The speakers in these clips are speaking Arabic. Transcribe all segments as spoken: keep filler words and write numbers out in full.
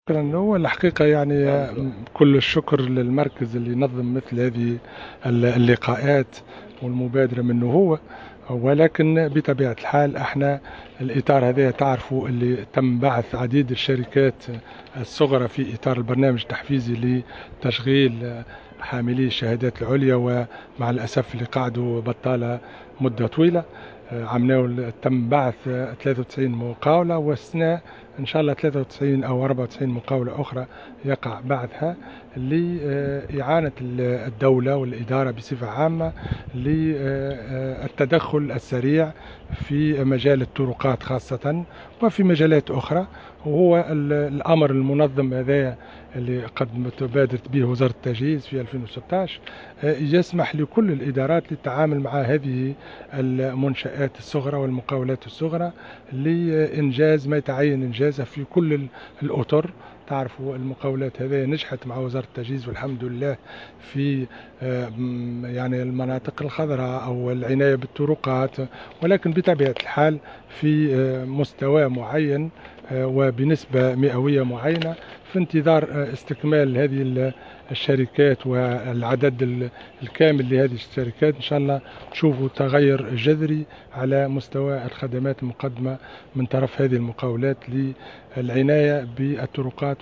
شكرا. هو الحقيقة يعني كل الشكر للمركز اللي ينظم مثل هذه اللقاءات والمبادرة منه هو. ولكن بطبيعة الحال احنا الإطار هذا تعرفوا اللي تم بعث عديد الشركات الصغرى في إطار البرنامج التحفيزي لتشغيل حاملي الشهادات العليا، ومع الأسف اللي قعدوا بطالة مدة طويلة. عملوا تم بعث ثلاثة وتسعين مقاولة، والسنة إن شاء الله ثلاثة وتسعين أو أربعة وتسعين مقاولة أخرى يقع بعثها لإعانة الدولة والإدارة بصفة عامة للتدخل السريع في مجال الطرقات خاصة وفي مجالات أخرى. وهو الأمر المنظم هذا اللي قد بادرت به وزارة التجهيز في ألفين وستة عشر يسمح لكل الإدارات للتعامل مع هذه المنشآت الصغرى والمقاولات الصغرى لإنجاز ما يتعين إنجازه في كل الأطر. تعرفوا المقاولات هذه نجحت مع وزارة التجهيز والحمد لله في يعني المناطق الخضراء أو العناية بالطرقات، ولكن بطبيعة الحال في مستوى معين وبنسبة مئوية معينة في انتظار استكمال هذه الشركات والعدد الكامل لهذه الشركات. إن شاء الله تشوفوا تغير جذري على مستوى الخدمات المقدمة من طرف هذه المقاولات للعناية بالطرقات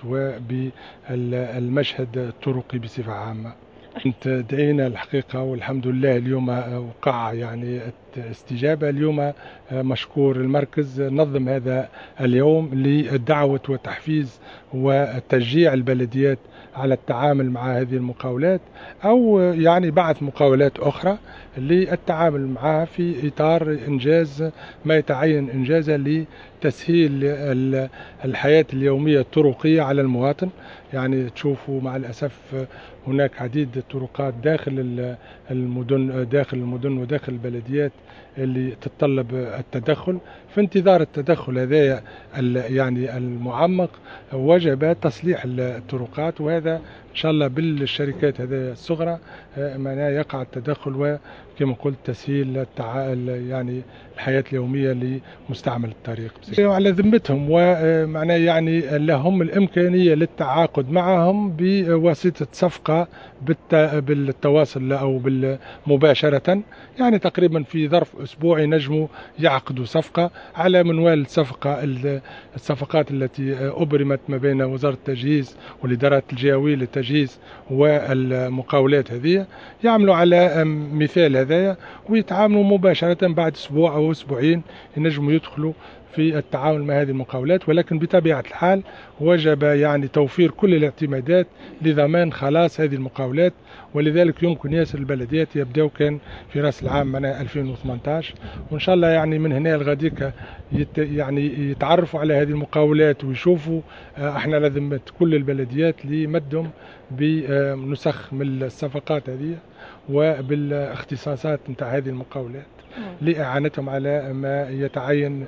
وبالمشهد الطرقي بصفة عامة. كنت دعينا الحقيقة والحمد لله اليوم وقع يعني استجابة. اليوم مشكور المركز نظم هذا اليوم للدعوة وتحفيز وتشجيع البلديات على التعامل مع هذه المقاولات، أو يعني بعث مقاولات أخرى للتعامل معها في إطار إنجاز ما يتعين إنجازه لتسهيل الحياة اليومية الطرقية على المواطن. يعني تشوفوا مع الأسف هناك عديد الطرقات داخل المدن داخل المدن وداخل البلديات اللي تتطلب التدخل. في انتظار التدخل هذا يعني المعمق وجب تصليح الطرقات، وهذا إن شاء الله بالشركات هذه الصغرى معناه يقع التدخل وكما قلت تسهيل التع... يعني الحياة اليومية لمستعمل الطريق على ذمتهم، ومعناه يعني لهم الإمكانية للتعاقد معهم بواسطة صفقة بالتواصل أو مباشرة. يعني تقريبا في ظرف أسبوع ينجموا يعقدوا صفقة على منوال الصفقة الصفقات التي أبرمت ما بين وزارة التجهيز والإدارات الجهوية للتجهيز والمقاولات هذه، يعملوا على مثال هذايا ويتعاملوا مباشرة بعد أسبوع أو أسبوعين ينجموا يدخلوا في التعامل مع هذه المقاولات. ولكن بطبيعة الحال وجب يعني توفير كل الاعتمادات لضمان خلاص هذه المقاولات، ولذلك يمكن ياسر البلديات يبدأوا كان في رأس العام من ألفين وثمانية عشر، وإن شاء الله يعني من هنا لغديك يت يعني يتعرفوا على هذه المقاولات ويشوفوا احنا لازم كل البلديات لمدهم بنسخ من الصفقات هذه وبالاختصاصات نتاع هذه المقاولات لإعانتهم على ما يتعين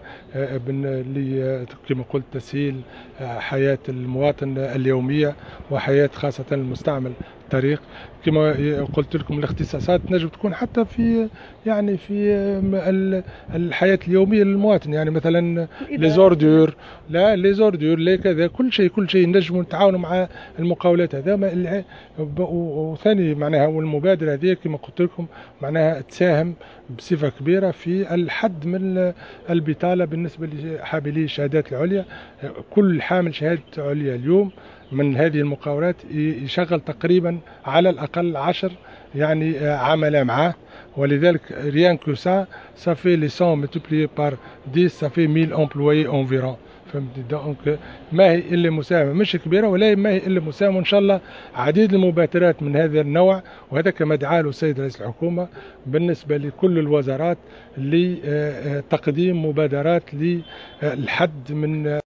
كما قلت تسهيل حياة المواطن اليومية وحياة خاصة المستعمل الطريق. كما قلت لكم الاختصاصات نجم تكون حتى في يعني في الحياة اليومية للمواطن، يعني مثلا ليزوردور لا ليزوردور لا كذا كل شيء كل شيء نجموا نتعاونوا مع المقاولات هذا. وثاني معناها والمبادرة هذه كما قلت لكم معناها تساهم بصفة كبيرة في الحد من البطالة بالنسبة لحاملي الشهادات العليا. كل حامل شهادة عليا اليوم من هذه المقاولات يشغل تقريبا على الأقل عشر يعني عملاء معه، ولذلك rien que ça ça fait les cent multiplié par dix ça fait mille employés environ. فهمت؟ دونك ما هي الا مساهمه مش كبيره ولا ما هي الا مساهمه، وان شاء الله عديد المبادرات من هذا النوع، وهذا كما دعا له السيد رئيس الحكومه بالنسبه لكل الوزارات لتقديم مبادرات للحد من